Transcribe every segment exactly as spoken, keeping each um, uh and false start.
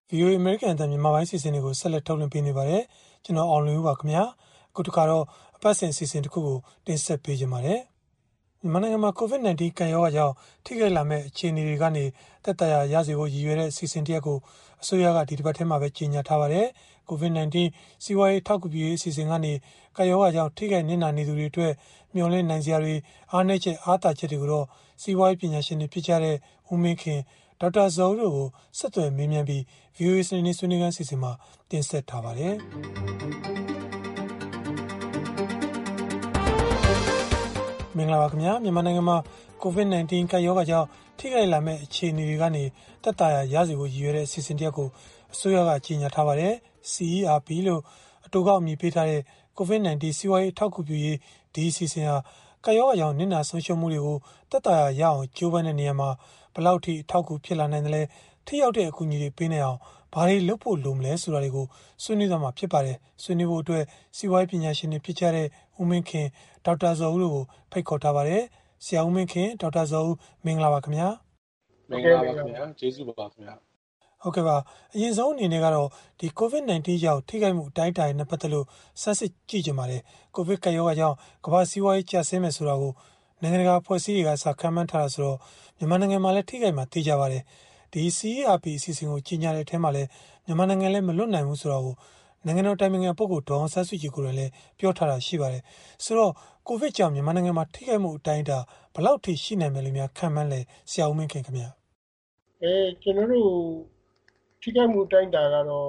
ဗီအိုအေ American အသံမြန်မာပိုင်းစီစဉ်တွေကိုဆက်လက်ထုတ်လွှင့်ပေးနေပါတယ်။ကျွန်တော်အောင်လွင်ဦးပါခင်ဗျာ။အခုတစ်ခါတော့အပတ်စဉ်စီစဉ်တစ်ခုကိုတင်ဆက်ပေးကြပါမယ်။မြန်မာနိုင်ငံမှာ COVID 19 ကံရောဂါကြောင့်ထိခိုက်လာမဲ့အခြေအနေတွေကနေတက်တာရစေဖို့ရည်ရွယ်တဲ့အစီအစဉ်တစ်ရပ်ကိုအစိုးရကဒီတစ်ပတ်ထဲမှာပဲကြေညာထားပါတယ်။ COVID 19 စီးပွားရေးထောက်ကူပြုရေးအစီအစဉ်ကနေကံရောဂါကြောင့်ထိခိုက်နစ်နာနေသူတွေအတွက်မျှော်လင့်နိုင်စရာတွေအားနည်းချက်အားသာချက်တွေကိုတော့စီးပွားရေးပညာရှင်တွေဖြစ်ကြတဲ့ဦးမင်းခင်ဒေါက်တာဇော်ဦးတို့ကိုဆက်သွယ်မေးမြန်းပြီး ဗီအိုအေ စနေနေ့ဆွေးနွေးခန်းစီစဉ်မှာတင်ဆက်ထားပါတယ်။မင်္ဂလာပါခင်ဗျာမြန်မာနိုင်ငံမှာ COVID 19 ကပ်ရောဂါကြောင့်ထိခိုက်လာမဲ့အခြေအနေတွေကနေတက်တာရစေဖို့ရည်ရွယ်တဲ့အစီအစဉ်တစ်ရပ်ကိုအစိုးရကကြေညာထားပါတယ်။ စီ အီ အာร์ ပီ လို့အတိုကောက်အမည်ပေးထားတဲ့ COVID 19 စီးပွားရေးထောက်ကူပြုရေးဒီအစီအစဉ်ဟာကပ်ရောဂါကြောင့်နစ်နာဆုံးရှုံးမှုတွေကိုတက်တာရအောင်ကြိုးပမ်းတဲ့နေရာမှာဘယ်လောက်ထိအထောက်အကူဖြစ်လာနိုင်တယ်လဲထိရောက်တဲ့အကူအညီတွေပေးနိုင်အောင်ဘာတွေလုပ်ဖို့လိုမလဲဆိုတာတွေကိုဆွေးနွေးသွားမှာဖြစ်ပါတယ်ဆွေးနွေးဖို့အတွက်စီးပွားရေးပညာရှင်တွေဖြစ်ကြတဲ့ဦးမင်းခင်ဒေါက်တာဇော်ဦးတို့ကိုဖိတ်ခေါ်ထားပါတယ်ဆရာဦးမင်းခင်ဒေါက်တာဇော်ဦးမင်္ဂလာပါခင်ဗျာမင်္ဂလာပါခင်ဗျာကျေးဇူးပါခင်ဗျာဟုတ်ကဲ့ပါအရင်ဆုံးအနေနဲ့ကတော့ဒီ COVID 19 ကြောင့်ထိခိုက်မှုအတိုင်းအတာနဲ့ပတ်သက်လို့စမ်းစစ်ကြည့်ကြပါလေ COVID ကရောဂါကြောင့်ကမ္ဘာစီးပွားရေးကျဆင်းမယ်ဆိုတာကိုနိုင်ငံတကာဖွဲ့စည်းတွေကစခံမှန်းထားတာဆိုတော့မြန်မာနိုင်ငံမှာလည်းထိခိုက်မှာသိကြပါတယ်ဒီ စီ အီ အာร์ ပီ အစီအစဉ်ကိုကြီးညာတဲ့အထက်မှာလည်းမြန်မာနိုင်ငံလည်းမလွတ်နိုင်ဘူးဆိုတော့နိုင်ငံတော်တိုင်ပင်ခံပုဂ္ဂိုလ်ဒေါအောင်ဆန်းစုကြည်ကိုလည်းပြောထားတာရှိပါတယ်ဆိုတော့ကိုဗစ်ကြောင့်မြန်မာနိုင်ငံမှာထိခိုက်မှုအတိုင်းအတာဘယ်လောက်ထိရှိနိုင်မယ်လို့များခံမှန်းလဲဆရာဦးမင်းခင်ခင်ဗျာအဲကျွန်တော်တို့ထိခိုက်မှုအတိုင်းအတာကတော့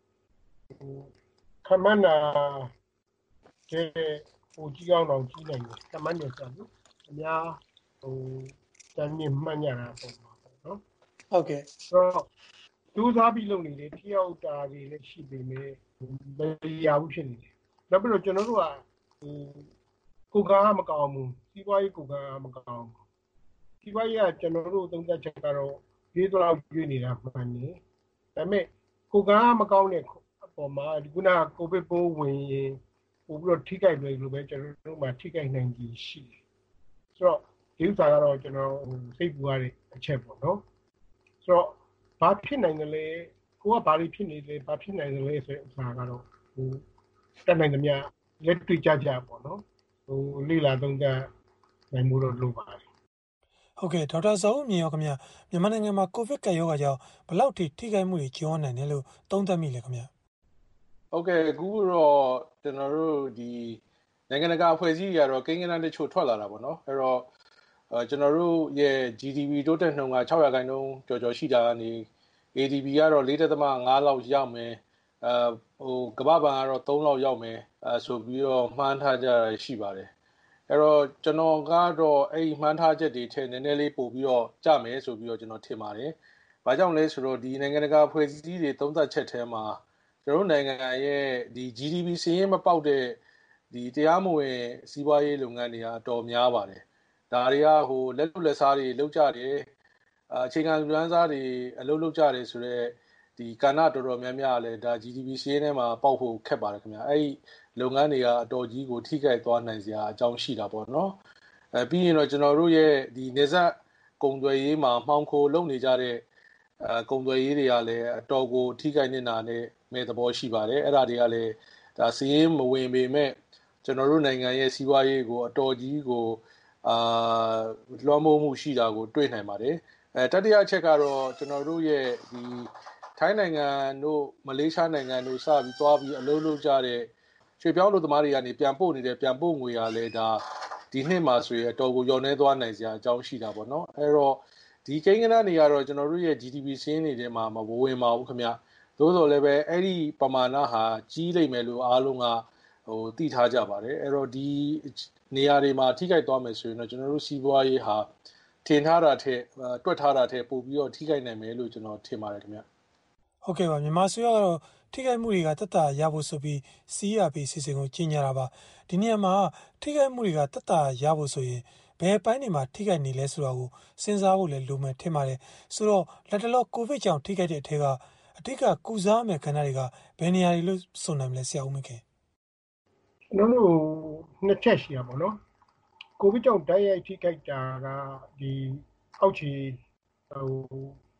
ခံမှန်းတာတဲ့ဟိုကြီးအောင်တော့ကြီးနိုင်တယ်ခံမှန်းတယ်ဆိုတော့အများဟိုတန်းမြင့်မှန်းကြတာပေါ့နော်ဟုတ်ကဲ့ဆိုတော့ဒူးစားပြီးလုပ်နေတယ်ထိရောက်တာတွေလည်းရှိပေမဲ့မရဘူးဖြစ်နေတယ်နောက်ပြီးတော့ကျွန်တော်တို့ကဟိုကိုကားမကောင်းဘူးစီးပွားရေးကိုကားမကောင်းဘူးစီးပွားရေးကကျွန်တော်တို့သုံးသပ်ချက်ကတော့ဒီတော့ပြည့်နေတာမှန်နေဒါပေမဲ့ကိုကားမကောင်းတဲ့အပေါ်မှာဒီခုနကကိုဗစ်ပိုးဝင်ရင်ပို့ပြီးတော့ထိခိုက်လွယ်လို့ပဲကျွန်တော်တို့မှထိခိုက်နိုင်ကြီးရှိတယ်ဆိုတော့ဒီဥစ္စာကတော့ကျွန်တော်စိတ်ပူရတဲ့အချက်ပေါ့နော်ဆိုတော့ဘာဖြစ်နိုင်တယ်လဲကိုကဘာတွေဖြစ်နေလဲဘာဖြစ်နိုင်တယ်လဲဆိုတဲ့ဥစ္စာကတော့ဟိုတက်နိုင်သမျှလက်တွေ့ကြကြပေါ့နော်ဟိုလိလာသုံးသပ်နိုင်မှုတော့လိုပါတယ်ဟုတ်ကဲ့ဒေါက်တာဇော်ဦးမြင်ရောခင်ဗျာမြန်မာနိုင်ငံမှာကိုဗစ်ကပ်ရောဂါကြောင့်ဘယ်လောက်ထိထိခိုက်မှုတွေကျင်းနိုင်တယ်လို့သုံးသပ်မိလဲခင်ဗျာဟုတ်ကဲ့အခုတော့ကျွန်တော်တို့ဒီနိုင်ငံတကာအဖွဲ့အစည်းတွေကတော့ကိန်းဂဏန်းတချို့ထွက်လာတာပေါ့နော်အဲ့တော့ကျွန်တော်တို့ရဲ့ ဂျီ ဒီ ပီ တိုးတက်နှုန်းက၆ရာခိုင်နှုန်းကျော်ကျော်ရှိတာကနေ အေ ဒီ ပီ ကတော့ ၄.၅ လောက်ရောက်မယ်အဲဟိုကမ္ဘာ့ဘဏ်ကတော့၃လောက်ရောက်မယ်အဲဆိုပြီးတော့မှန်းထားကြရရှိပါတယ်အဲ့တော့ကျွန်တော်ကတော့အဲ့ဒီမှန်းထားချက်တွေထဲနည်းနည်းလေးပို့ပြီးတော့ကြမယ်ဆိုပြီးတော့ကျွန်တော်ထင်ပါတယ်။ဘာကြောင့်လဲဆိုတော့ဒီနိုင်ငံတကာဖွဲ့စည်းတွေသုံးသပ်ချက်ထဲမှာကျွန်တော်တို့နိုင်ငံရဲ့ဒီ ဂျီ ဒီ ပီ စီးရင်မပေါက်တဲ့ဒီတရားမဝင်စီးပွားရေးလုပ်ငန်းတွေကအတော်များပါတယ်။ဒါတွေကဟိုလက်လွတ်လက်စားတွေလုပ်ကြတယ်။အခြေခံလူတန်းစားတွေအလုပ်လုပ်ကြတယ်ဆိုတော့ဒီကဏ္ဍတော်တော်များများလည်းဒါ ဂျီ ဒီ ပီ စီးရင်ထဲမှာပေါက်ဖို့ခက်ပါတယ်ခင်ဗျာ။အဲ့ဒီလုပ်ငန်းတွေကအတော်ကြီးကိုထိခိုက်သွားနိုင်စရာအကြောင်းရှိတာပေါ့နော်။အဲပြီးရင်တော့ကျွန်တော်တို့ရဲ့ဒီနေဆက်ကုန်သွယ်ရေးမှာမှောင်ခိုလုပ်နေကြတဲ့အဲကုန်သွယ်ရေးတွေကလည်းအတော်ကိုထိခိုက်နေတာနဲ့မဲ့သဘောရှိပါတယ်။အဲ့ဒါတွေကလည်းဒါစီးရင်မဝင်ပေမဲ့ကျွန်တော်တို့နိုင်ငံရဲ့စီးပွားရေးကိုအတော်ကြီးကိုအာလွှမ်းမိုးမှုရှိတာကိုတွေ့နိုင်ပါတယ်။အဲတတိယအချက်ကတော့ကျွန်တော်တို့ရဲ့ဒီထိုင်းနိုင်ငံတို့မလေးရှားနိုင်ငံတို့စပြီးသွားပြီးအလုပ်လုပ်ကြတဲ့ရွှေပြောင်းလူသမားတွေကနေပြန်ပို့နေတဲ့ပြန်ပို့ငွေရလဲဒါဒီနှစ်မှာဆိုရင်အတော်ကိုကျော်နေသွားနိုင်စရာအကြောင်းရှိတာပေါ့နော်အဲ့တော့ဒီကိန်းဂဏန်းတွေကတော့ကျွန်တော်တို့ရဲ့ ဂျီ ဒီ ပီ စင်းတွေထဲမှာမဝင်ပါဘူးခင်ဗျသို့တော်လည်းပဲအဲ့ဒီပမာဏဟာကြီးလိမ့်မယ်လို့အားလုံးကဟိုသိထားကြပါတယ်အဲ့တော့ဒီနေရာတွေမှာထိခိုက်သွားမယ်ဆိုရင်တော့ကျွန်တော်တို့စီးပွားရေးဟာထင်ထားတာထက်တွက်ထားတာထက်ပိုပြီးတော့ထိခိုက်နိုင်မယ်လို့ကျွန်တော်ထင်ပါတယ်ခင်ဗျဟုတ်ကဲ့ပါမြန်မာဆိုရကတော့ထိခိုက်မှုတွေကတက်တာရဖို့ဆိုပြီး စီ အီ အာร์ ပီ အစီအစဉ်ကိုကြီးညာတာပါဒီနေရာမှာထိခိုက်မှုတွေကတက်တာရဖို့ဆိုရင်ဘယ်ပိုင်းတွေမှာထိခိုက်နေလဲဆိုတာကိုစဉ်းစားဖို့လည်းလိုမယ်ထင်ပါတယ်ဆိုတော့လက်တလောကိုဗစ်ကြောင့်ထိခိုက်တဲ့အထက်ကအထက်ကကုစားမယ်ခန္ဓာတွေကဘယ်နေရာတွေလို့ဆိုနိုင်မလဲဆရာဦးမင်းခင်ကျွန်တော်တို့နှစ်ချက်ရှိရပါတော့ကိုဗစ်ကြောင့်တိုက်ရိုက်ထိခိုက်တာကဒီအောက်ခြေဟို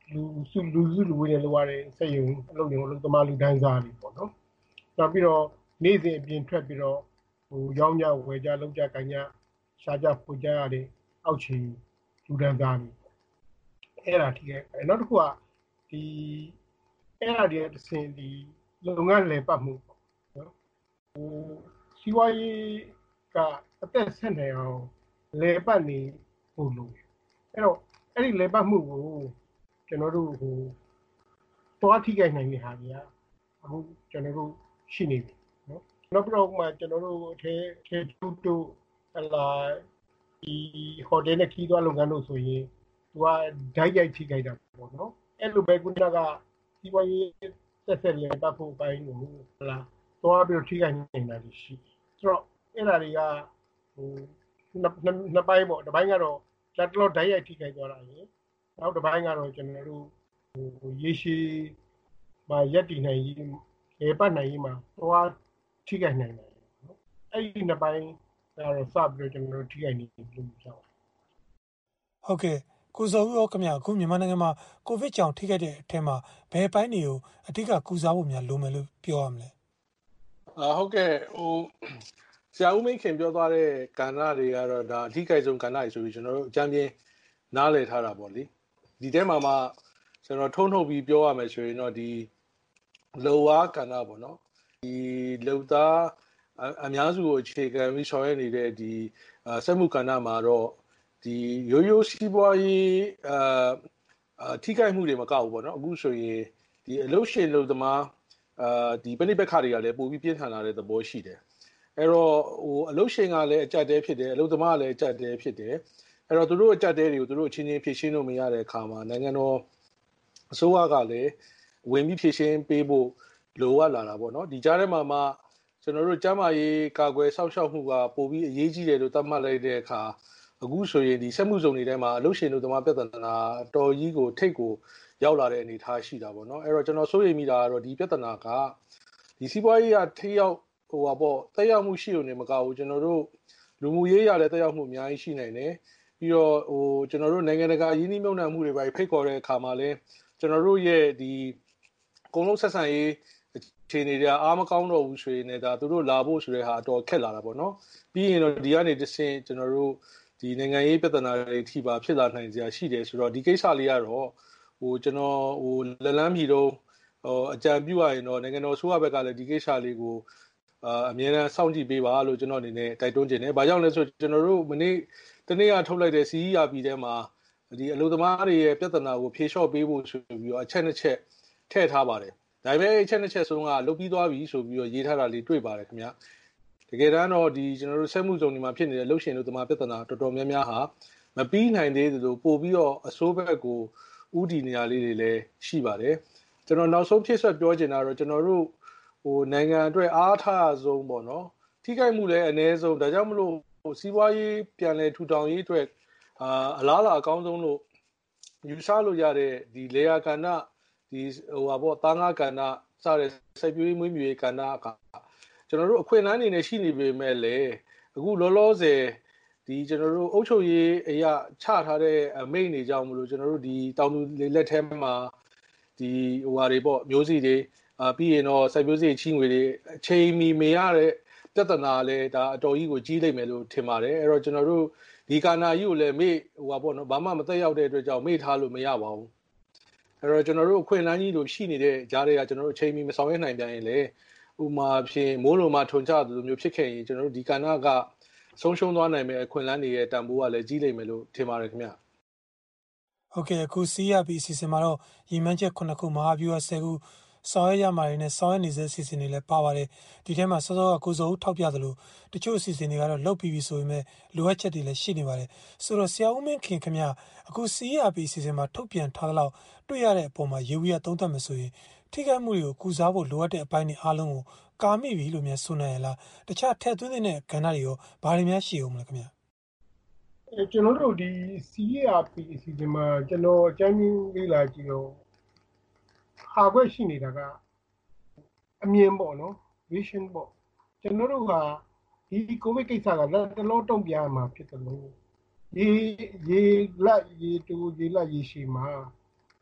လူစုလူစုလူဝေးနဲ့လိုရတဲ့စက်ရုံအလုပ်ရုံအလုပ်သမားလူဒန်းစားတွေပေါ့နော်နောက်ပြီးတော့နေ့စဉ်အပြင်ထွက်ပြီးတော့ဟိုရောင်းကြဝယ်ကြလုပ်ကြကိုင်ကြရှားကြဖွေကြရတဲ့အောက်ခြေလူဒန်းစားတွေအဲ့ဒါထိခဲ့နောက်တစ်ခုကဒီအဲ့ဒါတွေတစ်စင်ဒီလုပ်ငန်းလည်ပတ်မှုပေါ့နော်ဟိုစီးပွားရေးကအသက်ဆက်နေအောင်လည်ပတ်နေဖို့လို့အဲ့တော့အဲ့ဒီလည်ပတ်မှုကိုကျွန်တော်တို့ဟိုတွားထိခိုက်နိုင်တဲ့ဟာတွေကအခုကျွန်တော်တို့ရှိနေပြီနော်နောက်ပြီးတော့မှကျွန်တော်တို့အထဲထဲတူတူအလားဒီဟိုတယ်နဲ့ခီးသွားလုပ်ငန်းလို့ဆိုရင်သူကဓာတ်ရိုက်ထိခိုက်တာပေါ့နော်အဲ့လိုပဲခုနကစီးပွားရေးဆက်ဆက်လည်ပတ်ဖို့ပိုင်းကိုဟလာတွားပြီးထိခိုက်နေတာရှိဆိုတော့အဲ့ဒါတွေကဟိုနှစ်ပိုင်းပေါ့တစ်ပိုင်းကတော့လက်တလောဓာတ်ရိုက်ထိခိုက်သွားတာရေနောက်တစ်ပိုင်းကတော့ကျွန်တော်တို့ဟိုရေရှည်မှာရက်တည်နိုင်ရေးလေပတ်နိုင်ရေးမှာသွားထိခိုက်နိုင်တယ်နော်အဲ့ဒီနှစ်ပိုင်းကတော့စပြီးတော့ကျွန်တော်တို့ထိခိုက်နေလို့ပြောတာဟုတ်ကဲ့ကိုစောဦးရောခင်ဗျာအခုမြန်မာနိုင်ငံမှာကိုဗစ်ကြောင့်ထိခိုက်တဲ့အထက်မှာဘယ်ပိုင်းတွေကိုအဓိကကူစားဖို့များလိုမယ်လို့ပြောရမလဲအာဟုတ်ကဲ့ဟိုဆရာဦးမင်းခင်ပြောသွားတဲ့ကဏ္ဍတွေကတော့ဒါအဓိကဆုံးကဏ္ဍတွေဆိုပြီးကျွန်တော်တို့အကြမ်းပြင်းနားလည်ထားတာပေါ့လေဒီထဲမှာမှကျွန်တော်ထုံးထုတ်ပြီးပြောရမယ်ဆိုရင်တော့ဒီလောဝါကဏ္ဍပေါ့နော်ဒီလုံသားအများစုကိုအခြေခံပြီးဆောင်ရွက်နေတဲ့ဒီစက်မှုကဏ္ဍမှာတော့ဒီရိုးရိုးစီးပွားရေးအာထိခိုက်မှုတွေမကောက်ဘူးပေါ့နော်အခုဆိုရင်ဒီအလုပ်ရှင်လုပ်သမားအာဒီပဏိပက္ခတွေကလည်းပိုပြီးပြင်းထန်လာတဲ့သဘောရှိတယ်အဲ့တော့ဟိုအလုပ်ရှင်ကလည်းအကြက်တဲဖြစ်တယ်အလုပ်သမားကလည်းအကြက်တဲဖြစ်တယ်အဲ့တော့သူတို့အကြက်တဲတွေကိုသူတို့အချင်းချင်းဖြည့်ရှင်းလို့မရတဲ့အခါမှာနိုင်ငံတော်အစိုးရကလည်းဝင်ပြီးဖြည့်ရှင်းပေးဖို့လိုအပ်လာတာပေါ့နော်ဒီကြားထဲမှာမှကျွန်တော်တို့ကျန်းမာရေးကာကွယ်စောင့်ရှောက်မှုကပိုပြီးအရေးကြီးတယ်လို့သတ်မှတ်လိုက်တဲ့အခါအခုဆိုရင်ဒီစက်မှုဇုံတွေထဲမှာအလုပ်ရှင်တို့သမားပြဿနာတော်ကြီးကိုထိတ်ကိုရောက်လာတဲ့အနေအထားရှိတာပေါ့နော်အဲ့တော့ကျွန်တော်စိုးရိမ်မိတာကတော့ဒီပြဿနာကဒီစီးပွားရေးကထိရောက်ဟိုပါပေါ့တက်ရောက်မှုရှိုံနေမကဘူးကျွန်တော်တို့လူမှုရေးရလည်းတက်ရောက်မှုအများကြီးရှိနိုင်တယ်ပြီးတော့ဟိုကျွန်တော်တို့နိုင်ငံတကာရင်းနှီးမြှုပ်နှံမှုတွေပဲဖိတ်ခေါ်တဲ့အခါမှာလည်းကျွန်တော်တို့ရဲ့ဒီကုန်လုံးဆက်ဆံရေးအခြေအနေတွေအားမကောင်းတော့ဘူးဆိုရင်လည်းဒါသူတို့လာဖို့ဆိုတဲ့ဟာအတော်ခက်လာတာပေါ့နော်ပြီးရင်တော့ဒီကနေတစ်ဆင့်ကျွန်တော်တို့ဒီနိုင်ငံရေးပြဿနာတွေထိပါဖြစ်လာနိုင်ကြရှိတယ်ဆိုတော့ဒီကိစ္စလေးကတော့ဟိုကျွန်တော်ဟိုလက်လန်းပြည်တော့ဟိုအကြံပြုရရင်တော့နိုင်ငံတော်ဆိုရဘက်ကလည်းဒီကိစ္စလေးကိုအာအမြဲတမ်းစောင့်ကြည့်ပေးပါလို့ကျွန်တော်အနေနဲ့တိုက်တွန်းခြင်းတယ်။ဘာကြောင့်လဲဆိုကျွန်တော်တို့မနေ့တနေ့ကထုတ်လိုက်တဲ့ စီ အီ အာร์ ပီ ထဲမှာဒီအလုပ်သမားတွေရဲ့ပြဿနာကိုဖြေလျှော့ပေးဖို့ဆိုပြီးတော့အချက်နှစ်ချက်ထည့်ထားပါတယ်။ဒါပေမဲ့အချက်နှစ်ချက်ဆုံးကလုတ်ပြီးသွားပြီဆိုပြီးတော့ရေးထားတာလေးတွေ့ပါတယ်ခင်ဗျာ။တကယ်တမ်းတော့ဒီကျွန်တော်တို့စက်မှုဇုံတွေမှာဖြစ်နေတဲ့လှုပ်ရှင်လူသမားပြဿနာတော်တော်များများဟာမပြီးနိုင်သေးသလိုပို့ပြီးတော့အစိုးဘက်ကိုဥတီနေရာလေးတွေလည်းရှိပါတယ်။ကျွန်တော်နောက်ဆုံးဖြစ်ဆက်ပြောချင်တာတော့ကျွန်တော်တို့ဟိုနိုင်ငံအတွက်အားထားဆုံးပေါ့နော်ထိခိုက်မှုလည်းအနည်းဆုံးဒါကြောင့်မလို့ဟိုစီးပွားရေးပြန်လည်ထူထောင်ရေးအတွက်အာအလားအလာအကောင်းဆုံးလို့ယူဆလို့ရတဲ့ဒီလေယာကဏ္ဍဒီဟိုပါပေါ့သားငါးကဏ္ဍစတဲ့စိုက်ပျိုးရေးမွေးမြူရေးကဏ္ဍကကျွန်တော်တို့အခွင့်အလမ်းတွေနဲ့ရှိနေပေမဲ့လည်းအခုလောလောဆယ်ဒီကျွန်တော်တို့အုပ်ချုပ်ရေးအရာချထားတဲ့အမိန့်တွေကြောင့်မလို့ကျွန်တော်တို့ဒီတောင်သူလက်ထဲမှာဒီဟိုဟာတွေပေါ့မျိုးစီတွေအာပြီးရင်တော့စိုက်ပျိုးရေးချီးငွေတွေအချိန်မီမရတဲ့ပြဿနာလည်းဒါအတော်ကြီးကိုကြီးလိုက်မယ်လို့ထင်ပါတယ်အဲ့တော့ကျွန်တော်တို့ဒီကာနာကြီးကိုလည်းမေ့ဟိုပါပေါ့နော်ဘာမှမသက်ရောက်တဲ့အတွက်ကြောင့်မေ့ထားလို့မရပါဘူးအဲ့တော့ကျွန်တော်တို့အခွင့်အလမ်းကြီးလိုရှိနေတဲ့ကြားတွေကကျွန်တော်တို့အချိန်မီမဆောင်ရွက်နိုင်ပြန်ရင်လေဥမာဖြင့်မိုးလိုမှာထွန်ချသလိုမျိုးဖြစ်ခဲ့ရင်ကျွန်တော်တို့ဒီကာနာကဆုံးရှုံးသွားနိုင်မယ့်အခွင့်အလမ်းတွေရဲ့တန်ဖိုးကလည်းကြီးလိမ့်မယ်လို့ထင်ပါတယ်ခင်ဗျဟုတ်ကဲ့အခု စီ အီ အာร์ ပီ အစီအစဉ်မှာတော့ရည်မှန်းချက်ခုနှစ်ခုမဟာဗျူဟာဆယ်ခုဆောင်ရွက်ရမှာတွေနဲ့ဆောင်ရွက်နေစေအစီအစဉ်တွေလည်းပါပါတယ်ဒီထဲမှာစောစောကကိုစောဦးထောက်ပြသလိုတချို့အစီအစဉ်တွေကတော့လုတ်ပြီးပြီဆိုပေမဲ့လိုအပ်ချက်တွေလည်းရှိနေပါတယ်ဆိုတော့ဆရာဦးမင်းခင်ခင်ဗျအခု စီ အီ အာร์ ပီ အစီအစဉ်မှာထုတ်ပြန်ထားသလောက်တွေ့ရတဲ့အပေါ်မှာရေဝီရသုံးသပ်မယ်ဆိုရင်ထိခိုက်မှုတွေကိုကုစားဖို့လိုအပ်တဲ့အပိုင်းတွေအားလုံးကိုကာမိပြီလို့များဆိုနိုင်ရလားတခြားထည့်သွင်းတဲ့ကဏ္ဍတွေရောဘာတွေများရှိအောင်မလဲခင်ဗျအဲကျွန်တော်တို့ဒီ စီ အီ အာร์ ပီ အစီအစဉ်မှာကျွန်တော်အကြမ်းကြီးလေးလာကြည့်တော့ဟာခွက်ရှိနေတာကအမြင်ပေါ့နော် vision ပေါ့ကျွန်တော်တို့ကဒီကိုဗစ်ကိစ္စကလက်တလုံးတုံ့ပြန်မှာဖြစ်တယ်လို့ရေရေလက်ရေတူရေလက်ရေရှည်မှာ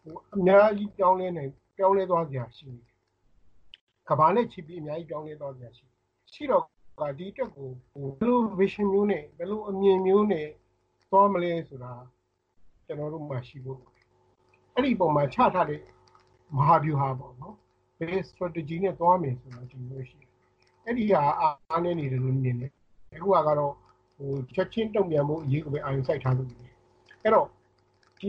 ဟိုအများကြီးပြောင်းလဲနေပြောင်းလဲသွားကြရှိတယ်ကဘာနဲ့ချစ်ပြီးအများကြီးပြောင်းလဲသွားကြရှိရှိတော့ကဒီအတွက်ကိုဟိုဘယ်လို vision မျိုးနဲ့ဘယ်လိုအမြင်မျိုးနဲ့သွားမလဲဆိုတာကျွန်တော်တို့မှရှိဖို့အဲ့ဒီပုံမှာချထားတဲ့မဟာဗျူဟာပေါ့နော်ဘယ် strategy နဲ့သွားမယ်ဆိုတာဒီလိုရှိတယ်အဲ့ဒီဟာအားနည်းနေတယ်လို့မြင်တယ်အခုကတော့ဟိုချက်ချင်းတုံ့ပြန်မှုအရေးကိုပဲအာရုံစိုက်ထားလို့တယ်အဲ့တော့ဒီ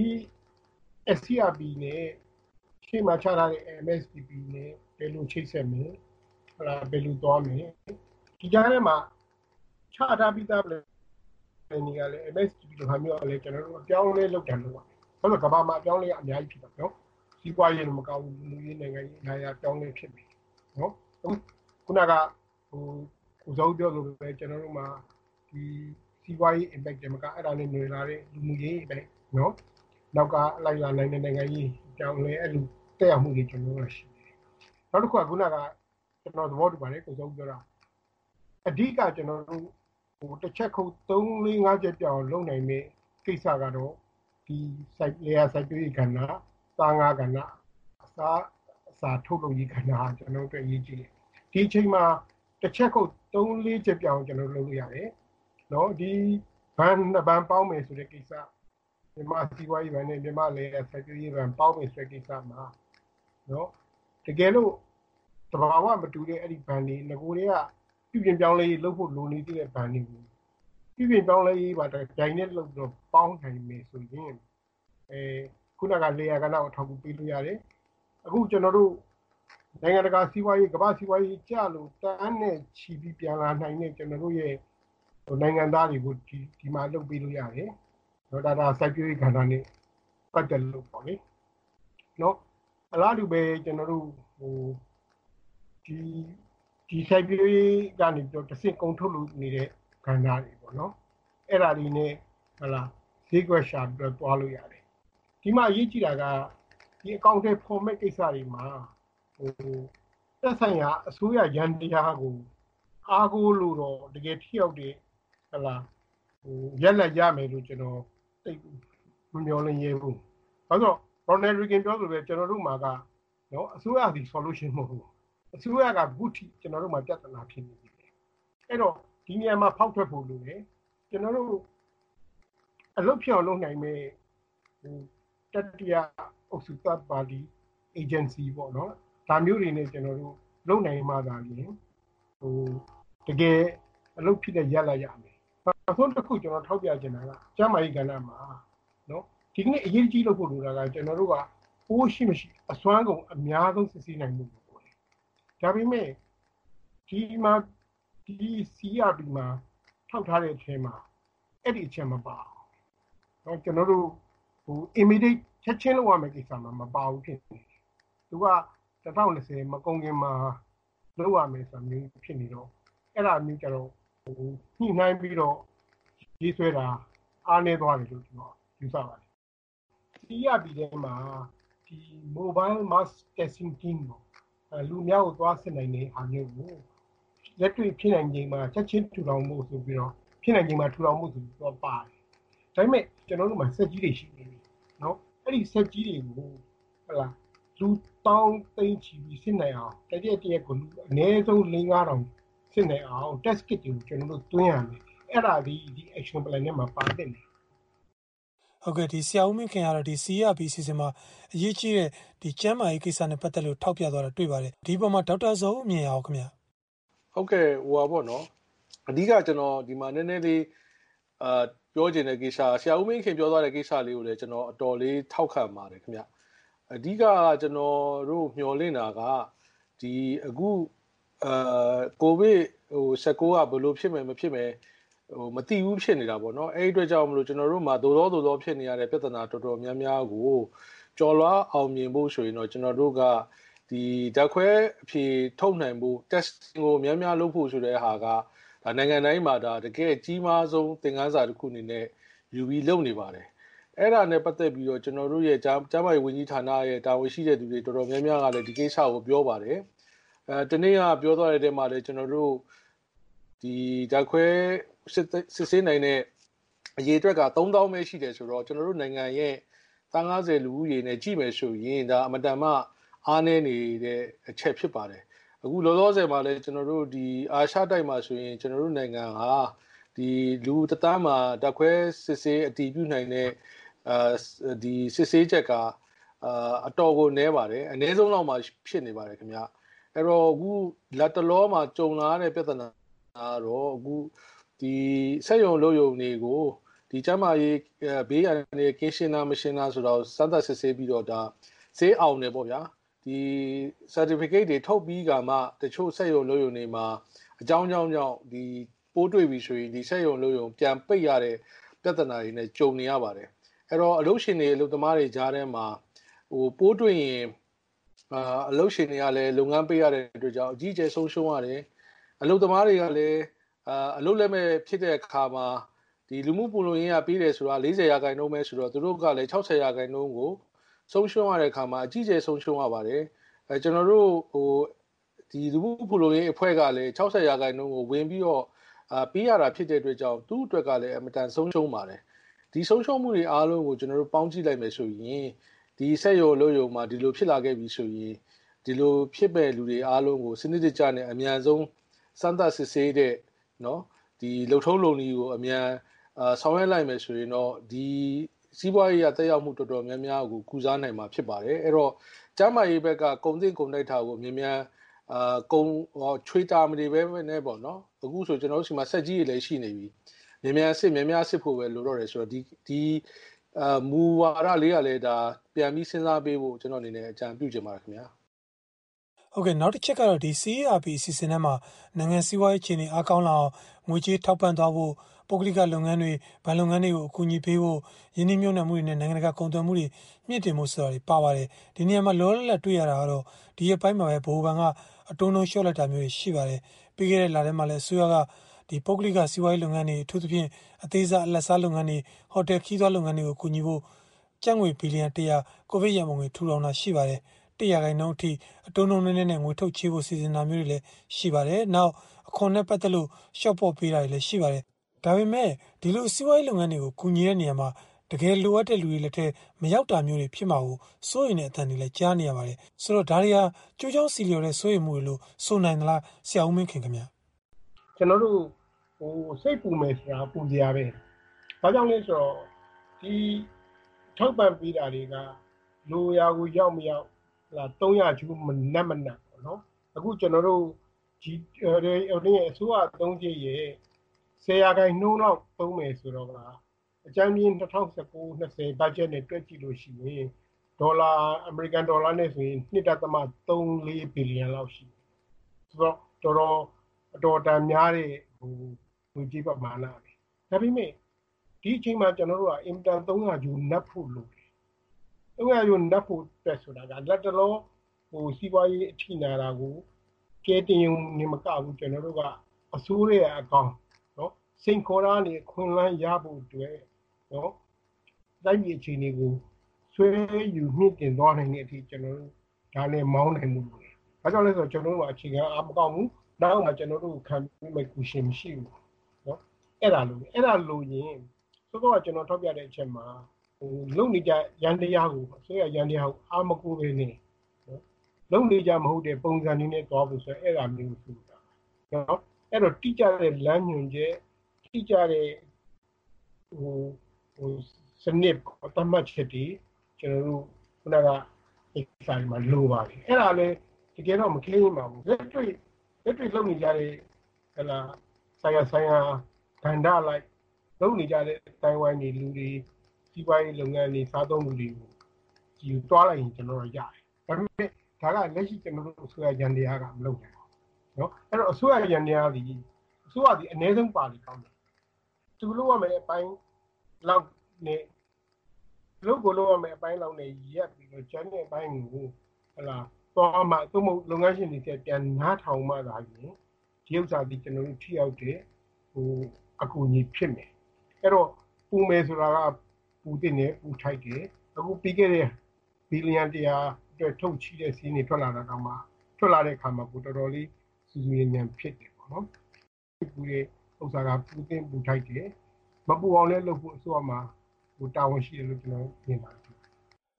S C R B နဲ့ရှေ့မှာချထားတဲ့ M S P P နဲ့ဘယ်လိုချိတ်ဆက်မလဲဟလာဘယ်လိုသွားမလဲဒီကြားထဲမှာချထားပြီးသားလည်းနေရာလေ M S P P တို့ဟာမျိုးလည်းကျွန်တော်တို့အပြောင်းလဲလုပ်တယ်လို့ပါဘာလို့ကဘာမှာအပြောင်းလဲအများကြီးဖြစ်တာနော်စီးပွားရေးလည်းမကောင်းဘူးလူရေးနိုင်ငံရေးအရာပြောင်းလဲဖြစ်ပြီနော်ခုနကဟိုကိုစောပြောလို့ပဲကျွန်တော်တို့မှာဒီစီးပွားရေး impact တွေမကအဲ့ဒါနဲ့နေလာတဲ့လူမှုရေး impact နော်နောက်ကလိုက်လာနိုင်တဲ့နိုင်ငံရေးကြောင်းလဲအဲ့လိုတက်ရောက်မှုတွေကျွန်တော်တို့ရှိတယ်နောက်တစ်ခုကခုနကကျွန်တော်သဘောတူပါတယ်ကိုစောပြောတာအဓိကကျွန်တော်တို့ဟိုတစ်ချက်ခုသုံး ၄ ၅ချက်ပြောင်းလုပ်နိုင်တဲ့ကိစ္စကတော့ဒီ site layer site တွေကဏ္ဍသားငါးကဏ္ဍအစားအစာထုတ်လုပ်ရေးကဏ္ဍဟာကျွန်တော်တို့အရေးကြီးတယ်ဒီအချိန်မှာတစ်ချက်ခုသုံး ၄ချက်ပြောင်းကျွန်တော်လုပ်လို့ရတယ်နော်ဒီဘန်ဘန်ပေါင်းမယ်ဆိုတဲ့ကိစ္စမြန်မာစီးပွားရေးဘဏ်နဲ့မြန်မာလေစိုက်ပျိုးရေးဘဏ်ပေါင်းမယ်ဆိုတဲ့ကိစ္စမှာနော်တကယ်လို့တဘာဝမတူတဲ့အဲ့ဒီဘဏ်တွေငကိုတွေကပြုပြင်ပြောင်းလဲရေးလုပ်ဖို့လိုနေတဲ့ဘဏ်တွေကိုပြုပြင်ပြောင်းလဲရေးပါတဲ့ဂျိုင်းနဲ့လုပ်တော့ပေါင်းနိုင်မယ်ဆိုရင်အဲခုနကလေယာကတော့အထောက်အကူပေးလို့ရတယ်အခုကျွန်တော်တို့နိုင်ငံတကာစီးပွားရေးကမ္ဘာစီးပွားရေးကြလို့တန်းနဲ့ချီပြီးပြန်လာနိုင်တဲ့ကျွန်တော်တို့ရဲ့နိုင်ငံသားတွေကိုဒီဒီမှာလုပ်ပေးလို့ရတယ်နော်ဒါဒါစိုက်ပျိုးရေးကဏ္ဍနဲ့ပတ်သက်လို့ပေါ့လေနော်အလားတူပဲကျွန်တော်တို့ဟိုဒီဒီစိုက်ပျိုးရေးကနေတော့တစ်ဆင့်ကုန်ထုတ်လို့နေတဲ့ကဏ္ဍတွေပေါ့နော်အဲ့ဒါတွေနဲ့ဟလာဈေးကွက်ရှာပြီးတော့တွားလို့ရတယ်ဒီမှာအရေးကြီးတာကဒီအကောင့်တွေ format ကိစ္စတွေမှာဟိုသက်ဆိုင်ရာအစိုးရရန်တရားကိုအားကိုးလို့တော့တကယ်ထိရောက်တဲ့ဟလာဟိုရက်လက်ရမယ်လို့ကျွန်တော်သိမမျှော်လင့်ရဘူး။ဘာလို့ရော်နယ်ရီဂင်ပြောဆိုပဲကျွန်တော်တို့မှာကနော်အစိုးရဒီ solution မဟုတ်ဘူး။အစိုးရကခုထိကျွန်တော်တို့မှာပြဿနာဖြစ်နေတယ်။အဲ့တော့ဒီနေရာမှာဖောက်ထွက်ဖို့လိုတယ်။ကျွန်တော်တို့အလုပ်ဖြစ်အောင်လုပ်နိုင်မဲ့ဟိုတတိယအုပ်စု third party agency ပေါ့နော်။ဒါမျိုးတွေနဲ့ကျွန်တော်တို့လုပ်နိုင်မှသာရင်ဟိုတကယ်အလုပ်ဖြစ်တဲ့ရက်လက်ရမယ်။နောက်ဆုံးတစ်ခုကျွန်တော်ထောက်ပြချင်တာကကျန်းမာရေးကဏ္ဍမှာနော်ဒီကနေ့အရေးကြီးလို့ဖို့လိုတာကကျွန်တော်တို့ကပိုးရှိမရှိအစွမ်းကုန်အများဆုံးစစ်ဆေးနိုင်မှုပေါ့လေဒါပေမဲ့ဒီမှာဒီ C R B မှာထောက်ထားတဲ့အချိန်မှာအဲ့ဒီအချက်မပါဘူးเนาะကျွန်တော်တို့ဟို immediate ချက်ချင်းလုပ်ရမယ့်ကိစ္စမှာမပါဘူးဖြစ်နေတယ်သူကtwo thousand twentyမကုန်ခင်မှာလုပ်ရမယ်ဆိုတာမျိုးဖြစ်နေတော့အဲ့ဒါမျိုးကြတော့ဟိုညှိနှိုင်းပြီးတော့ရေးဆွဲတာအားနည်းသွားတယ်လို့ကျွန်တော်ယူဆပါတယ်။ C R B ထဲမှာဒီ mobile mass testing team ပေါ့လူများကိုသွားစစ်နိုင်တဲ့အားမျိုးကိုလက်တွေ့ဖြစ်နိုင်ချိန်မှာချက်ချင်းထူထောင်မှုဆိုပြီးတော့ဖြစ်နိုင်ချိန်မှာထူထောင်မှုဆိုပြီးတော့ပါတယ်။ဒါပေမဲ့ကျွန်တော်တို့မှာစက်ကြီးတွေရှိနေပြီเนาะအဲ့ဒီစက်ကြီးတွေကိုဟလာလူတောင်းသိန်းချီပြီးစစ်နိုင်အောင်တကယ်တည်းကိုအနည်းဆုံး၄ ၅တောင်စစ်နိုင်အောင် test kit တွေကိုကျွန်တော်တို့တွင်းရမယ်အဲ့ဒါဒီဒီ action plan နဲ့မှာပါတယ်ဟုတ်ကဲ့ဒီဆရာဦးမင်းခင်ကတော့ဒီ C R B အစီအစဉ်မှာအရေးကြီးတဲ့ဒီကျန်းမာရေးကိစ္စနဲ့ပတ်သက်လို့ထောက်ပြသွားတာတွေ့ပါတယ်ဒီပုံမှာဒေါက်တာဇော်ဦးမြင်ရအောင်ခင်ဗျဟုတ်ကဲ့ဟိုပါပေါ့နော်အဓိကကျွန်တော်ဒီမှာနည်းနည်းလေးအာပြောချင်တဲ့ကိစ္စဆရာဦးမင်းခင်ပြောသွားတဲ့ကိစ္စလေးကိုလည်းကျွန်တော်အတော်လေးထောက်ခံပါတယ်ခင်ဗျအဓိကကျွန်တော်တို့မျှော်လင့်တာကဒီအခုအာကိုဗစ်ဟိုnineteenကဘယ်လိုဖြစ်မယ်မဖြစ်မယ်ဟိုမသိဘူးဖြစ်နေတာပေါ့နော်အဲ့ဒီအတွက်ကြောင့်မလို့ကျွန်တော်တို့မှာသို့သောသို့သောဖြစ်နေရတဲ့ပြဿနာတော်တော်များများကိုကြော်လွှားအောင်မြင်ဖို့ဆိုရင်တော့ကျွန်တော်တို့ကဒီဓာတ်ခွဲအဖြေထုတ်နိုင်ဖို့ testing ကိုများများလုပ်ဖို့ဆိုတဲ့ဟာကဒါနိုင်ငံတိုင်းမှာဒါတကယ်ကြီးမားဆုံးသင်ခန်းစာတစ်ခုအနေနဲ့ယူပြီးလုပ်နေပါတယ်အဲ့ဒါနဲ့ပတ်သက်ပြီးတော့ကျွန်တော်တို့ရဲ့ကျန်းမာရေးဝန်ကြီးဌာနရဲ့တာဝန်ရှိတဲ့သူတွေတော်တော်များများကလည်းဒီကိစ္စကိုပြောပါတယ်အဲတနေ့ကပြောသွားတဲ့တဲမှာလည်းကျွန်တော်တို့ဒီဓာတ်ခွဲစစ်စစ်ဆေးနိုင်တဲ့အရေးအတွက်ကတော့three thousandပဲရှိတယ်ဆိုတော့ကျွန်တော်တို့နိုင်ငံရဲ့သား၅၀လူဦးရေနဲ့ကြည့်မယ်ဆိုရင်ဒါအမတန်မှအားနည်းနေတဲ့အချက်ဖြစ်ပါတယ်အခုလောလောဆယ်မှာလည်းကျွန်တော်တို့ဒီအာရှတိုက်မှာဆိုရင်ကျွန်တော်တို့နိုင်ငံဟာဒီလူတသားမှာဓာတ်ခွဲစစ်ဆေးအတည်ပြုနိုင်တဲ့အာဒီစစ်ဆေးချက်ကအာအတော်ကိုနည်းပါတယ်အနည်းဆုံးလောက်မှဖြစ်နေပါတယ်ခင်ဗျအဲ့တော့အခုလက်တလောမှာကြုံလာတဲ့ပြဿနာကတော့အခုဒီဆက်ယုံလို့ယုံတွေကိုဒီကျမကြီးဘေးရတဲ့ကင်းရှင်းတာမရှင်းတာဆိုတော့စမ်းသပ်စစ်ဆေးပြီးတော့ဒါဈေးအောင်တယ်ပေါ့ဗျာဒီ certificate တွေထုတ်ပြီးကမှတချို့ဆက်ယုံလို့ယုံတွေမှာအကြောင်းကြောင်းကြောင့်ဒီပိုးတွေ့ပြီဆိုရင်ဒီဆက်ယုံလို့ယုံပြန်ပိတ်ရတဲ့ပြဿနာတွေနဲ့ကြုံနေရပါတယ်အဲ့တော့အလုပ်ရှင်တွေအလုပ်သမားတွေကြားထဲမှာဟိုပိုးတွေ့ရင်အာအလုပ်ရှင်တွေကလည်းလုပ်ငန်းပေးရတဲ့အတွက်ကြောင့်အကြီးအကျယ်ဆုံးရှုံးရတယ်အလုပ်သမားတွေကလည်းအာအလုပ်လက်မဲ့ဖြစ်တဲ့အခါမှာဒီလူမှုပူလုံရေးကပြီးတယ်ဆိုတာ၄၀ရာခိုင်နှုန်းပဲဆိုတော့သူတို့ကလည်း၆၀ရာခိုင်နှုန်းကိုဆုံးရှုံးရတဲ့အခါမှာအကြီးကျယ်ဆုံးရှုံးရပါတယ်အဲကျွန်တော်တို့ဟိုဒီလူမှုပူလုံရေးအဖွဲ့ကလည်း၆၀ရာခိုင်နှုန်းကိုဝင်ပြီးတော့အာပြီးရတာဖြစ်တဲ့အတွက်ကြောင့်သူ့အတွက်ကလည်းအမတန်ဆုံးရှုံးပါတယ်ဒီဆုံးရှုံးမှုတွေအားလုံးကိုကျွန်တော်တို့ပေါင်းကြည့်လိုက်မယ်ဆိုရင်ဒီဆက်ရုံလို့ရုံမှာဒီလိုဖြစ်လာခဲ့ပြီဆိုရင်ဒီလိုဖြစ်မဲ့လူတွေအားလုံးကိုစနစ်တကျနဲ့အမြန်ဆုံးစမ်းသပ်စစ်ဆေးတဲ့เนาะဒီလှုပ်ထုံးလုံကြီးကိုအမြန်အာဆောင်ရွက်လိုက်မယ်ဆိုရင်တော့ဒီစီးပွားရေးရတက်ရောက်မှုတော်တော်များများကိုကုစားနိုင်မှာဖြစ်ပါတယ်အဲ့တော့ကျန်းမာရေးဘက်ကကုံသိမ့်ကုံတိုက်တာကိုအမြန်မြန်အာကုံချွေးတာမတွေပဲနဲ့ပေါ့နော်အခုဆိုကျွန်တော်တို့စီမှာဆက်ကြီးတွေလည်းရှိနေပြီမြန်မြန်စစ်မြန်မြန်စစ်ဖို့ပဲလိုတော့တယ်ဆိုတော့ဒီဒီအာမူဝါဒလေးကလည်းဒါပြန်ပြီးစဉ်းစားပေးဖို့ကျွန်တော်အနေနဲ့အကြံပြုချင်ပါတယ်ခင်ဗျာဟုတ်ကဲ့နောက်တစ်ချက်ကတော့ဒီ C E R P အစီအစဉ်ထဲမှာနိုင်ငံစည်းဝါးရေးအခြေအနေအားကောင်းလာအောင်ငွေကြေးထောက်ပံ့သွားဖို့ပုဂ္ဂလိကလုပ်ငန်းတွေဗန်လုပ်ငန်းတွေကိုအကူအညီပေးဖို့ယင်းနှိမ့်မြုံနယ်မှုတွေနဲ့နိုင်ငံတကာကုန်သွယ်မှုတွေမြင့်တင်မှုဆိုတာတွေပါပါတယ်ဒီနေရာမှာလောလောလတ်တွေ့ရတာကတော့ဒီရက်ပိုင်းမှာပဲဘိုးဘန်ကအတုံးလုံးလျှော့လိုက်တာမျိုးတွေရှိပါတယ်ပြီးခဲ့တဲ့လထဲမှာလည်းအစိုးရကဒီပုဂ္ဂလိကစီးပွားရေးလုပ်ငန်းတွေအထူးသဖြင့်အသေးစားအလတ်စားလုပ်ငန်းတွေဟိုတယ်ခီးသွွားလုပ်ငန်းတွေကိုကူညီဖို့ကျပ်ငွေဘီလီယံတရာကိုဗစ်ရန်ပုံငွေထူထောင်တာရှိပါတယ်တရာခိုင်နှုန်းအထိအတုံးလုံးနည်းနည်းနဲ့ငွေထုတ်ချေဖို့စီစဉ်တာမျိုးတွေလည်းရှိပါတယ်နောက်အခွန်နဲ့ပတ်သက်လို့ရှော့ပေါ့ပေးတာတွေလည်းရှိပါတယ်ဒါပေမဲ့ဒီလိုစီးပွားရေးလုပ်ငန်းတွေကိုကူညီတဲ့နေရာမှာတကယ်လိုအပ်တဲ့လူတွေလက်ထဲမရောက်တာမျိုးတွေဖြစ်မှာကိုစိုးရိမ်တဲ့အတန်တွေလည်းကြားနေရပါတယ်ဆိုတော့ဒါတွေဟာကြိုးကြောင်းစီလျော်တဲ့စိုးရိမ်မှုတွေလို့ဆိုနိုင်သလားဆရာဦးမင်းခင်ခင်ဗျကျွန်တော်တို့ဟိုစိတ်ပူမယ်ဆိုတာပူစရာပဲဘာကြောင့်လဲဆိုတော့ဒီထောက်ပံ့ပေးတာတွေကလိုရာကိုရောက်မရောက်လာ၃၀၀ကျူးမနက်မနက်ပေါ့နော်အခုကျွန်တော်တို့ဒီဟိုဒီအစိုးရအသုံးကြီးရဲ့ဆယ်ရာခိုင်နှုန်းလောက်သုံးမယ်ဆိုတော့ကအကြမ်းပြင်း၂၀၁၉ ၂၀ဘတ်ဂျက်နဲ့တွက်ကြည့်လို့ရှိရင်ဒေါ်လာအမေရိကန်ဒေါ်လာနဲ့ဆိုရင်၂.၃၄ဘီလီယံလောက်ရှိဆိုတော့တော်တော်အတော်တန်များတဲ့ဟိုငွေကြေးပမာဏပဲဒါပေမဲ့ဒီအချိန်မှာကျွန်တော်တို့ကအင်တန်၃၀၀ကျူးနပ်ဖို့လိုတယ်၃၀၀ကျူးနပ်ဖို့တက်ဆိုတာကလက်တလောဟိုစီးပွားရေးအထိနာတာကိုကဲတင်နေမကဘူးကျွန်တော်တို့ကအစိုးရအကောင်နော်စိန်ခေါ်ရနေခွင်လန်းရဖို့အတွက်နော်တိုင်းပြည်အခြေအနေကိုဆွေးယူမြင့်တင်သွားနိုင်တဲ့အထိကျွန်တော်တို့ဒါနဲ့မောင်းနိုင်မှုလို့။ဘာကြောင့်လဲဆိုတော့ကျွန်တော်တို့ကအခြေခံအားမကောင်းဘူး။နောက်မှကျွန်တော်တို့ခံပြီးမဲ့ကူရှင်မရှိဘူး။နော်။အဲ့ဒါလို့အဲ့ဒါလို့ရင်ဆိုတော့ကျွန်တော်ထောက်ပြတဲ့အချက်မှာဟိုလုံနေကြရန်တရားကိုဆိုရရန်တရားကိုအားမကူပဲနေနော်။လုံနေကြမဟုတ်တဲ့ပုံစံတွေနဲ့တွားဖို့ဆိုအဲ့ဒါမျိုးဆိုတာ။နော်။အဲ့တော့တိကျတဲ့လမ်းညွှန်ချက်တိကျတဲ့ဟိုဟိုစနစ်တတ်မှတ်ချက်တွေကျွန်တော်တို့ခုနကအိဆိုင်မှာလိုပါတယ်အဲ့ဒါလည်းတကယ်တော့မကင်းပါဘူးလက်တွေ့လက်တွေ့လုပ်နေကြတဲ့ဟလာဆိုင်ရာဆိုင်ရာဒန္ဒလိုက်လုပ်နေကြတဲ့တိုင်ဝမ်နေလူတွေစီးပွားရေးလုပ်ငန်းတွေစားသုံးမှုတွေကိုကြည့်တွားလိုက်ရင်ကျွန်တော်တို့ရတယ်ဒါပေမဲ့ဒါကလက်ရှိကျွန်တော်တို့အစိုးရရန်တရားကမလုပ်နိုင်ဘူးเนาะအဲ့တော့အစိုးရရန်တရားဒီအစိုးရဒီအ ਨੇ ဆုံးပါလိကောင်းတယ်သူလို့ရမယ်အပိုင်းလောက်နဲ့လုပ်ကိုလုပ်ရမယ်အပိုင်းလောက်နဲ့ရက်ပြီးတော့ကျန်တဲ့အပိုင်းကိုဟလာသွားမှသို့မဟုတ်လုပ်ငန်းရှင်တွေပြန်နားထောင်မှသာရင်ဒီဥစ္စာဒီကျွန်တော်တို့ထိရောက်တဲ့ဟိုအကူအညီဖြစ်မယ်အဲ့တော့ပူမယ်ဆိုတာကပူတင်နေပူထိုက်တယ်အခုပြီးခဲ့တဲ့ဘီလီယံတရားအတွက်ထုတ်ချီတဲ့စီးနေထွက်လာတာကမှထွက်လာတဲ့အခါမှာကိုတော်တော်လေးစူးစူးညံ့ညံ့ဖြစ်တယ်ပေါ့နော်ပူရဲ့ဥစ္စာကပူတင်ပူထိုက်တယ်မပူအောင်လည်းလုပ်ဖို့အစိုးရမှာဟိုတာဝန်ရှိတယ်လို့ကျွန်တော်မြင်ပါတယ်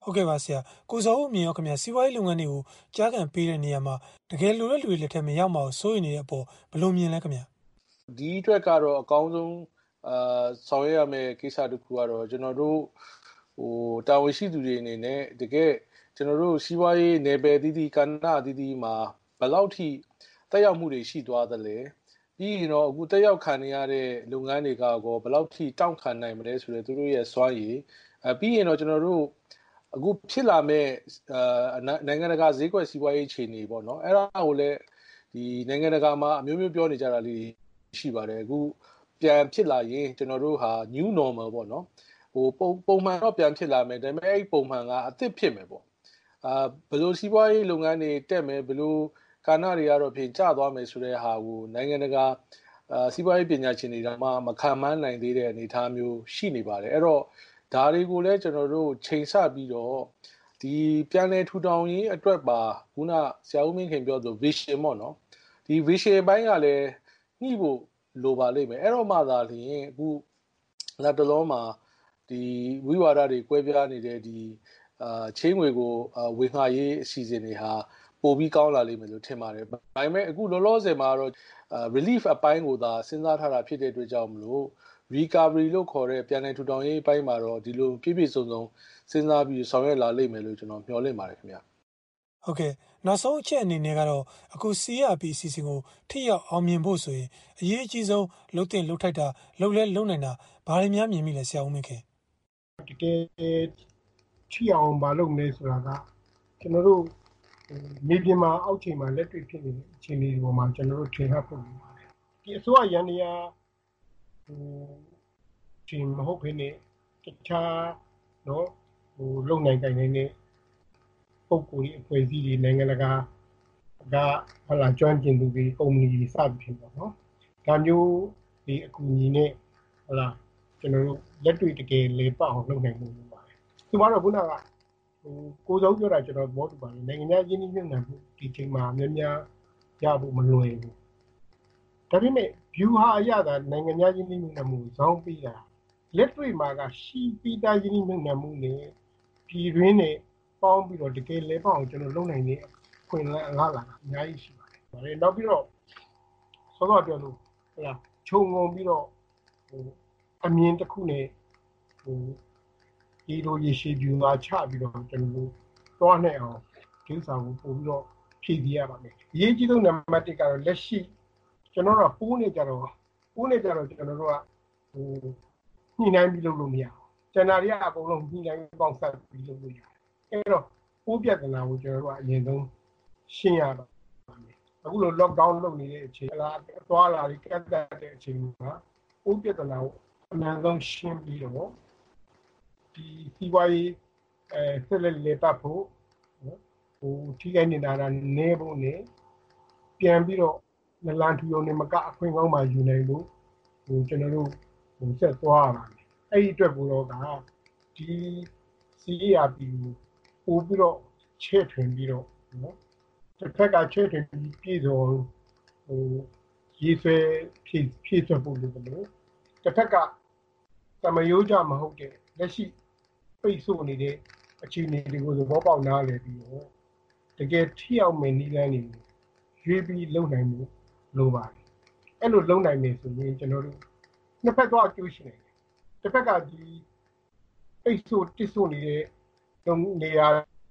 ဟုတ်ကဲ့ပါဆရာကိုစောဦးမြင်ရောခင်ဗျာစီးပွားရေးလုပ်ငန်းတွေကိုကြားခံပေးတဲ့နေရာမှာတကယ်လိုတဲ့လူတွေလက်ထက်မရောက်မအောင်စိုးရိမ်နေတဲ့အပေါ်ဘယ်လိုမြင်လဲခင်ဗျာဒီအတွက်ကတော့အကောင်းဆုံးအာဆောင်ရွက်ရမယ့်ကိစ္စတစ်ခုကတော့ကျွန်တော်တို့ဟိုတာဝန်ရှိသူတွေအနေနဲ့တကယ်ကျွန်တော်တို့စီးပွားရေးနယ်ပယ်တည်တည်ကဏ္ဍတည်တည်မှာဘယ်လောက်ထိတက်ရောက်မှုတွေရှိသွားသလဲပြီးရင်တော့အခုတက်ရောက်ခံနေရတဲ့လုပ်ငန်းတွေကကောဘယ်လောက်ထိတောင့်ခံနိုင်မလဲဆိုတော့သူတို့ရဲ့စွမ်းရည်အပြီးရင်တော့ကျွန်တော်တို့အခုဖြစ်လာမဲ့အာနိုင်ငံတကာဈေးကွက်စီးပွားရေးအခြေအနေပေါ့နော်အဲ့ဒါကိုလည်းဒီနိုင်ငံတကာမှာအမျိုးမျိုးပြောနေကြတာလေးရှိပါတယ်အခုပြန်ဖြစ်လာရင်ကျွန်တော်တို့ဟာ new normal ပေါ့နော်ဟိုပုံပုံမှန်တော့ပြန်ဖြစ်လာမယ်ဒါပေမဲ့အဲ့ပုံမှန်ကအသစ်ဖြစ်မယ်ပေါ့အာဘယ်လိုစီးပွားရေးလုပ်ငန်းတွေတက်မယ်ဘယ်လိုကာဏတွေကတော့ပြင်ကျသွားမယ်ဆိုတဲ့ဟာကိုနိုင်ငံတကာအာစီးပွားရေးပညာရှင်တွေကမှမခံမှန်းနိုင်သေးတဲ့အနေအထားမျိုးရှိနေပါတယ်အဲ့တော့ဒါတွေကိုလည်းကျွန်တော်တို့ချိန်ဆပြီးတော့ဒီပြန်လည်ထူထောင်ရေးအတွက်ပါခုနဆရာဦးမင်းခင်ပြောသလို vision ပေါ့နော်ဒီ vision ဘိုင်းကလည်းညှိဖို့လိုပါလိမ့်မယ်အဲ့တော့မှသာလျှင်အခုလက်တလုံးမှာဒီဝိဝါဒတွေကွဲပြားနေတဲ့ဒီအာချင်းငွေကိုဝေငှရေးအစီအစဉ်တွေဟာပိုပြီးကောင်းလာလိမ့်မယ်လို့ထင်ပါတယ်ဒါပေမဲ့အခုလောလောဆယ်မှာတော့ relief အပိုင်းကိုသာစဉ်းစားထားတာဖြစ်တဲ့အတွက်ကြောင့်မလို့ recovery လို့ခေါ်တဲ့ပြန်လည်ထူထောင်ရေးအပိုင်းမှာတော့ဒီလိုပြည့်ပြည့်စုံစုံစဉ်းစားပြီးဆောင်ရွက်လာလိမ့်မယ်လို့ကျွန်တော်မျှော်လင့်ပါတယ်ခင်ဗျာဟုတ်ကဲ့နောက်ဆုံးအချက်အနေနဲ့ကတော့အခု C R P အစီအစဉ်ကိုထိရောက်အောင်မြင်ဖို့ဆိုရင်အရေးအကြီးဆုံးလှုပ်တင်လှုပ်ထိုက်တာလှုပ်လဲလှုပ်နိုင်တာဘာတွေများမြင်မိလဲဆရာဦးမင်းခင်တကယ်ထိအောင်မလုပ်နေဆိုတာကကျွန်တော်တို့မြေပြင်မှာအောက်ချိန်မှာလက်တွေ့ဖြစ်နေတဲ့အခြေအနေတွေပေါ်မှာကျွန်တော်တို့ထင်ဟပ်ဖို့လိုပါတယ်ဒီအစိုးရရန်နေရာဟိုဒီမဟုတ်ဘဲနဲ့တခြားနော်ဟိုလုံနိုင်တိုင်းနေတဲ့ပုံကိုယ်အဖွဲ့အစည်းတွေနိုင်ငံတကာကဟလာကျွမ်းကျင်သူတွေကုမ္ပဏီတွေစသဖြင့်ပေါ့နော်ဒါမျိုးဒီအကူအညီနဲ့ဟလာကျွန်တော်တို့လက်တွေ့တကယ်လေပတ်အောင်လုပ်နိုင်မှုလိုပါတယ်သူကတော့ခုနကဟိုကိုစောပြောတာကျွန်တော်သဘောတူပါတယ်နိုင်ငံခြားရင်းနှီးမြှုပ်နှံမှုဒီချိန်မှာများများရဖို့မလွယ်ဘူးဒါပေမဲ့ view ဟာအရသာနိုင်ငံခြားရင်းနှီးမြှုပ်နှံမှုဇောင်းပြီးတာလက်တွေ့မှာကရှိပြီးသားရင်းနှီးမြှုပ်နှံမှုနဲ့ပြည်တွင်းနဲ့ပေါင်းပြီးတော့တကယ်လေပတ်အောင်ကျွန်တော်လုပ်နိုင်တဲ့ခွင့်လန်းအလားလာအများကြီးရှိပါတယ်။ဒါနဲ့နောက်ပြီးတော့ဆောတော့ပြောလို့ဟလာခြုံငုံပြီးတော့ဟိုအမြင်တစ်ခုနဲ့ဟိုဒီလိုရရှိပြူမှာချပြီးတော့ကျွန်တော်တို့တွားနိုင်အောင်ဒီဥစ္စာကိုပို့ပြီးတော့ဖြည့်ပြရပါမယ်။အရေးကြီးဆုံးနံပါတ်တစ်ကတော့လက်ရှိကျွန်တော်တို့ပိုးနေကြတော့ပိုးနေကြတော့ကျွန်တော်တို့ကဟိုညှိနှိုင်းပြီးလုပ်လို့မရဘူး။ကျန်တာတွေကအကုန်လုံးညှိနှိုင်းပေါင်းစပ်ပြီးလုပ်လို့ရတယ်။အဲ့တော့ပိုးပြဿနာကိုကျွန်တော်တို့ကအရင်ဆုံးရှင်းရပါမယ်အခုလို lockdown လုပ်နေတဲ့အချိန်လားသွားလာပြီးကတ်တဲ့အချိန်မှာပိုးပြဿနာကိုအမှန်ဆုံးရှင်းပြီးတော့ဒီစီးပွားရေးအဲဆက်လက်လေပတ်ဖို့ဟိုထိခိုက်နေတာနေဖို့နဲ့ပြန်ပြီးတော့နလန်ထူရုံနဲ့မကအခွင့်ကောင်းမှယူနိုင်လို့ဟိုကျွန်တော်တို့ဟိုဆက်သွားရပါမယ်အဲ့ဒီအတွက်ကိုတော့ကဒီ C R P ကိုပို့ပြီးတော့ချဲ့ထွင်ပြီးတော့နော်တစ်ဖက်ကချဲ့ထွင်ပြီးပြည်စုံဟိုရေးဆွဲဖြည့်ဖြည့်ဆွဲဖို့လိုတယ်လို့တစ်ဖက်ကသမယိုးကြမဟုတ်တဲ့လက်ရှိပိတ်ဆို့နေတဲ့အခြေအနေတွေကိုသဘောပေါက်နားလည်ပြီးတော့တကယ်ထိရောက်မယ်နည်းလမ်းတွေကိုရွေးပြီးလုပ်နိုင်မှုလိုပါတယ်အဲ့လိုလုပ်နိုင်မယ်ဆိုရင်ကျွန်တော်တို့နှစ်ဖက်တော့အကျိုးရှိနေတယ်တစ်ဖက်ကဒီပိတ်ဆို့တစ်ဆို့နေတဲ့နေရာ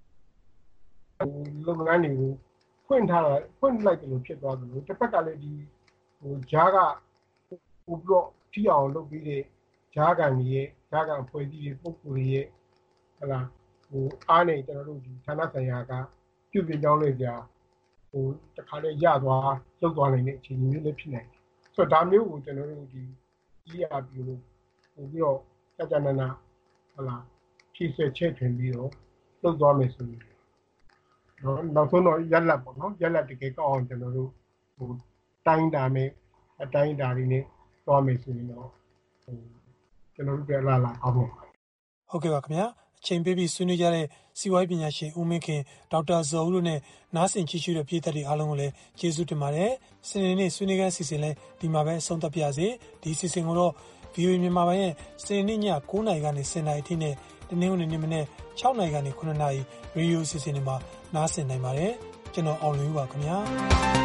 လုပ်ငန်းတွေကိုဖွင့်ထားတာဖွင့်လိုက်တယ်လို့ဖြစ်သွားတယ်လို့တစ်ဖက်ကလည်းဒီဟိုဂျားကဟိုပြီးတော့ထိအောင်လုပ်ပြီးတဲ့ဂျားကန်ကြီးရဲ့ဂျားကန်ဖွဲ့စည်းရေးပုံကိုယ်ရဲ့ဟလာဟိုအားနေကျွန်တော်တို့ဒီဌာနဆိုင်ရာကပြုပြင်ကြောင်းလိုက်ကြဟိုတခါလေရသွားလုပ်သွားနိုင်တဲ့အခြေအနေမျိုးလည်းဖြစ်နိုင်တယ်ဆိုတော့ဒါမျိုးကိုကျွန်တော်တို့ဒီ E R P လို့ဟိုပြီးတော့ကြာကြာနာနာဟလာဖြည့်ဆွဲချက်ထွင်ပြီးတော့လုပ်သွားမယ်ဆိုရင်နော်နောက်ဆုံးတော့ရက်လက်ပေါ့နော်ရက်လက်တကယ်ကောက်အောင်ကျွန်တော်တို့ဟိုတိုင်းတာမယ်အတိုင်းတာတွေနဲ့သွားမယ်ဆိုရင်တော့ဟိုကျွန်တော်တို့ပြလာလာအောင်ပါဟုတ်ကဲ့ပါခင်ဗျာအချိန်ပေးပြီးဆွေးနွေးကြတဲ့စီဝိုင်းပညာရှင်ဦးမင်းခင်ဒေါက်တာဇော်ဦးတို့နဲ့နားဆင်ကြည့်ရှုတဲ့ပြည်သက်တွေအားလုံးကိုလည်းကျေးဇူးတင်ပါတယ်စနေနေ့ဆွေးနွေးခန်းစီစဉ်လဲဒီမှာပဲအဆုံးသတ်ပြစေဒီစီစဉ်ကိုတော့ ဗီအိုအေ မြန်မာပိုင်းရဲ့စနေနေ့ည9:00နာရီကနေ10:00နာရီအထိနဲ့တနင်္ဂနွေနေ့မနေ့၆နာရီကနေခုနှစ်နာရီရေဒီယိုအစီအစဉ်တွေမှာနားဆင်နိုင်ပါတယ်ကျွန်တော်အောင်လင်းပါခင်ဗျာ